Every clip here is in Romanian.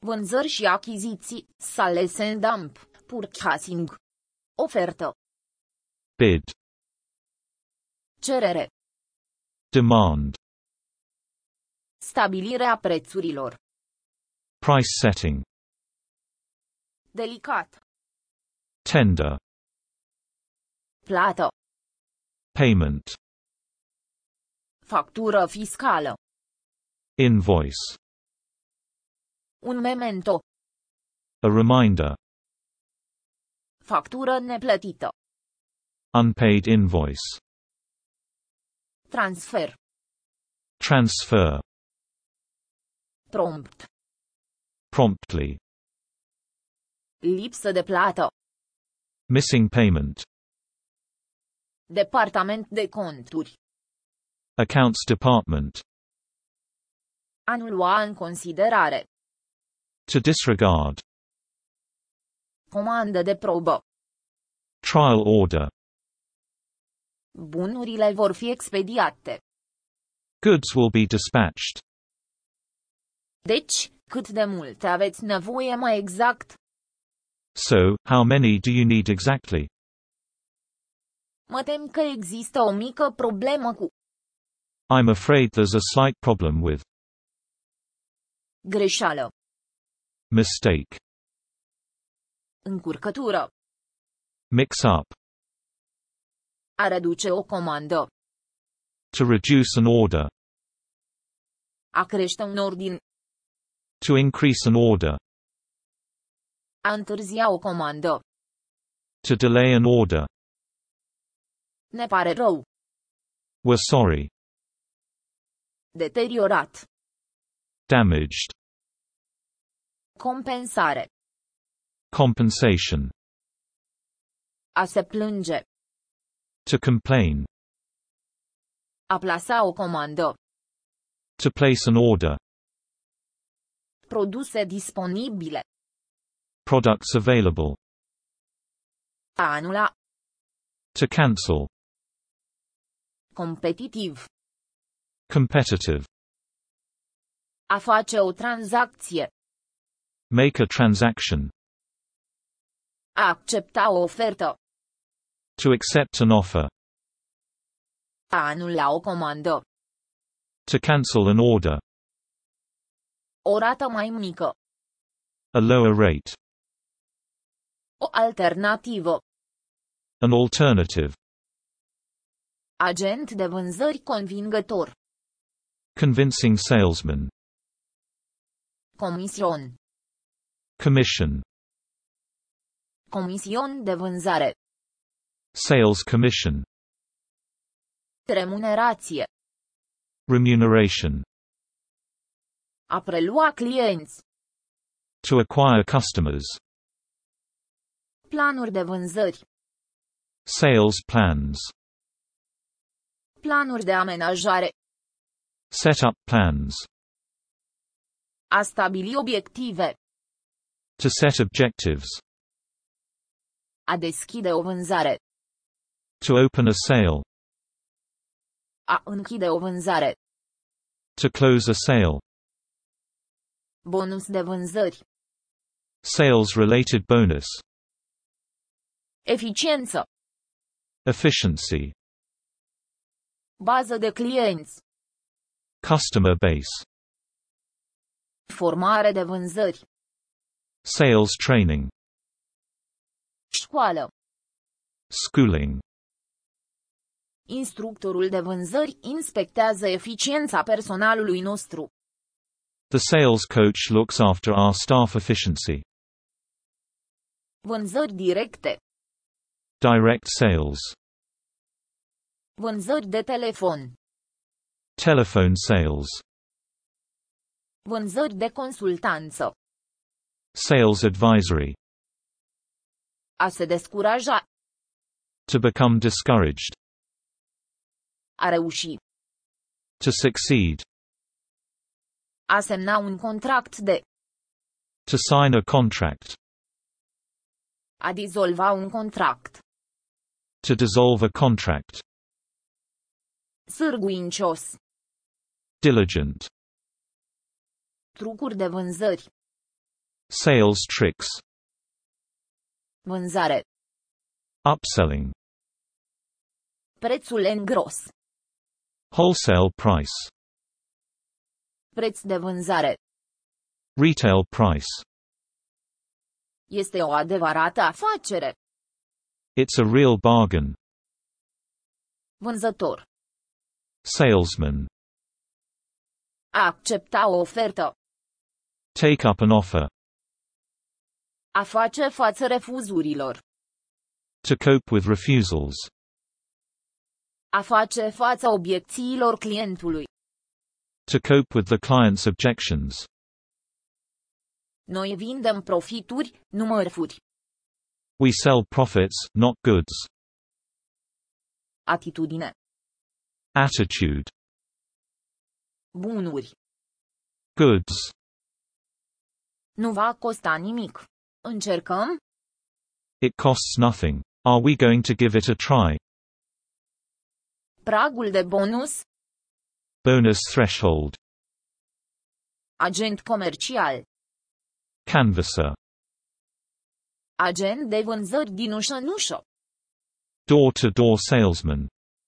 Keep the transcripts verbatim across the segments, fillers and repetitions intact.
Vânzări și achiziții, sales and dump, purchasing. Ofertă. Bid. Cerere. Demand. Stabilirea prețurilor. Price setting. Delicat. Tender. Plată. Payment. Factură fiscală. Invoice. Un memento. A reminder. Factură neplătită. Unpaid invoice. Transfer. Transfer. Prompt. Promptly. Lipsă de plată. Missing payment. Departament de conturi. Accounts department. A nu lua în considerare. To disregard. Comandă de probă. Trial order. Bunurile vor fi expediate. Goods will be dispatched. Deci, cât de multe aveți nevoie mai exact? So, how many do you need exactly? Mă tem că există o mică problemă cu I'm afraid there's a slight problem with. greșeală, Mistake. încurcătură, Mix up. a reduce o comandă, To reduce an order. a crește un ordin, To increase an order. a întârzia o comandă. To delay an order. Ne pare rău. We're sorry. Deteriorat. Damaged. Compensare. Compensation. A se plânge. To complain. A plasa o comandă. To place an order. Produse disponibile. Products available. A anula. To cancel. Competitiv. Competitive. A face o tranzacție. Make a transaction. A accepta o ofertă. To accept an offer. A anula o comandă. To cancel an order. O rată mai mică. A lower rate. O alternativă. An alternative. Agent de vânzări convingător. Convincing salesman. Comision. Commission. Comision de vânzare. Sales commission. Remunerație. Remuneration. A prelua clienți. To acquire customers. Planuri de vânzări. Sales plans. Planuri de amenajare. Set up plans. A stabili obiective. To set objectives. A deschide o vânzare. To open a sale. A închide o vânzare. To close a sale. Bonus de vânzări. Sales-related bonus. Eficiență. Efficiency. Bază de clienți. Customer base. Formare de vânzări. Sales training. Școală. Schooling. Instructorul de vânzări inspectează eficiența personalului nostru. The sales coach looks after our staff efficiency. Vânzări directe. Direct sales. Vânzări de telefon. Telephone sales. Vânzări de consultanță. Sales advisory. A se descuraja. To become discouraged. A reuși. To succeed. A semna un contract de. To sign a contract. A dizolva un contract. To dissolve a contract. Sârguincios. Diligent. Trucuri de vânzări. Sales tricks. Vânzare. Upselling. Prețul îngros. Wholesale price. Preț de vânzare. Retail price. Este o adevărată afacere. It's a real bargain. Vânzător. Salesman. A accepta o ofertă. Take up an offer. A face față refuzurilor. To cope with refusals. A face față obiecțiilor clientului. To cope with the client's objections. Noi vindem profituri, nu mărfuri. We sell profits, not goods. Atitudine. Attitude. Bunuri. Goods. Nu va costa nimic. Încercăm? It costs nothing. Are we going to give it a try? Pragul de bonus. Bonus threshold. Agent comercial. Canvasser. Agent de vânzări din ușă în ușă. Door-to-door salesman.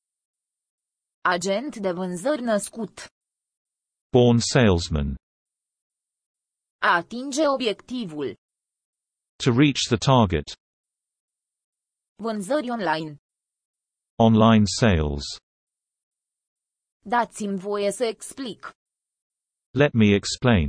Agent de vânzări născut. Born salesman. A atinge obiectivul. To reach the target. Vânzări online. Online sales. Dați-mi voie să explic. Let me explain.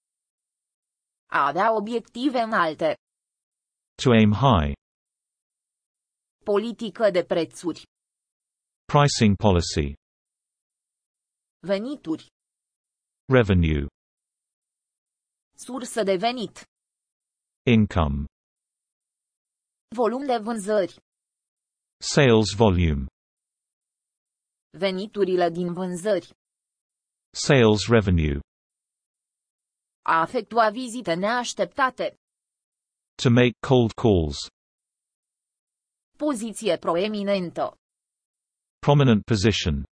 A avea obiective înalte. To aim high. Politică de prețuri. Pricing policy. Venituri. Revenue. Sursă de venit. Income. Volum de vânzări. Sales volume. Veniturile din vânzări. Sales revenue. A efectua vizite neașteptate. To make cold calls. Poziție proeminentă. Prominent position.